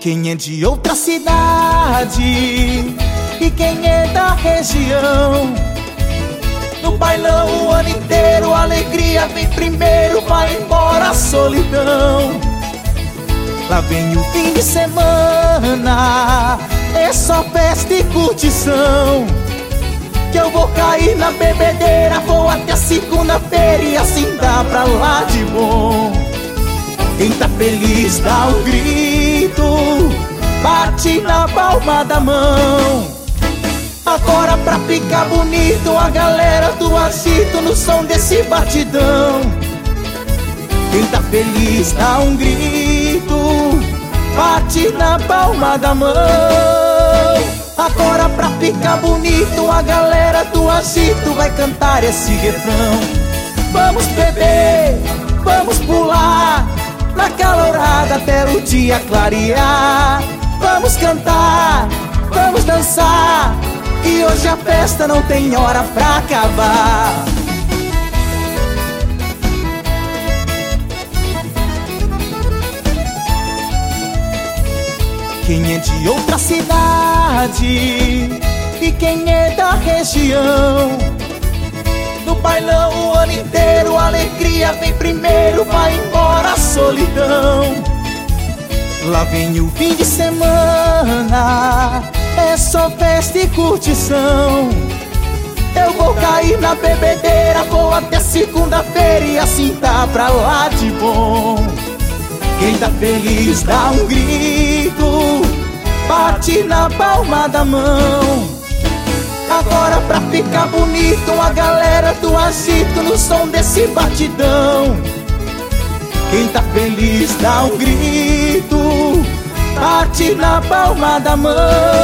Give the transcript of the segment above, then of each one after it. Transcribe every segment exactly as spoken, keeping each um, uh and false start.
Quem é de outra cidade e quem é da região, no bailão o ano inteiro, a alegria vem primeiro, vai embora a solidão. Lá vem o fim de semana, é só festa e curtição, que eu vou cair na bebedeira, vou até segunda-feira e assim dá pra lá de bom. Quem tá feliz dá um grito, bate na palma da mão. Agora pra ficar bonito, a galera do agito no som desse batidão. Quem tá feliz dá um grito, bate na palma da mão. Agora pra ficar bonito, a galera do agito vai cantar esse refrão. Vamos beber, vamos pular na calorada até o dia clarear. Vamos cantar, vamos dançar, que hoje a festa não tem hora pra acabar. Quem é de outra cidade e quem é da região, no bailão o ano inteiro, a alegria vem primeiro, vai embora a solidão. Lá vem o fim de semana, é só festa e curtição. Eu vou cair na bebedeira, vou até segunda-feira e assim tá pra lá de bom. Quem tá feliz dá um grito, bate na palma da mão. Agora pra ficar bonito, a galera do agito no som desse batidão. Quem tá feliz dá um grito, bate na palma da mão.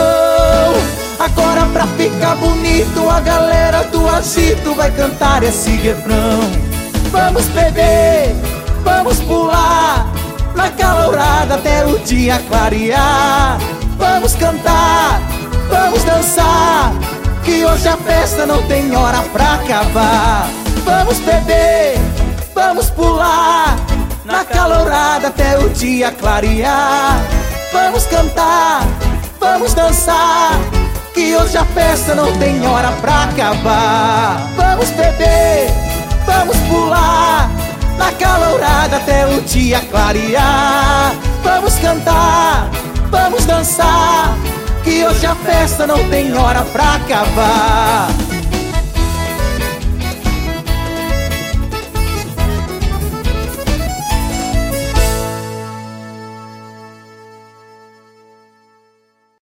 Agora pra ficar bonito, a galera do agito vai cantar esse refrão. Vamos beber, vamos pular na calorada até o dia clarear. Vamos cantar, vamos dançar, que hoje a festa não tem hora pra acabar. Vamos beber, vamos pular na calorada até o dia clarear. Vamos cantar, vamos dançar, que hoje a festa não tem hora pra acabar. Vamos beber, vamos pular na calorada até o dia clarear. Vamos cantar, vamos dançar, que hoje a festa não tem hora pra acabar.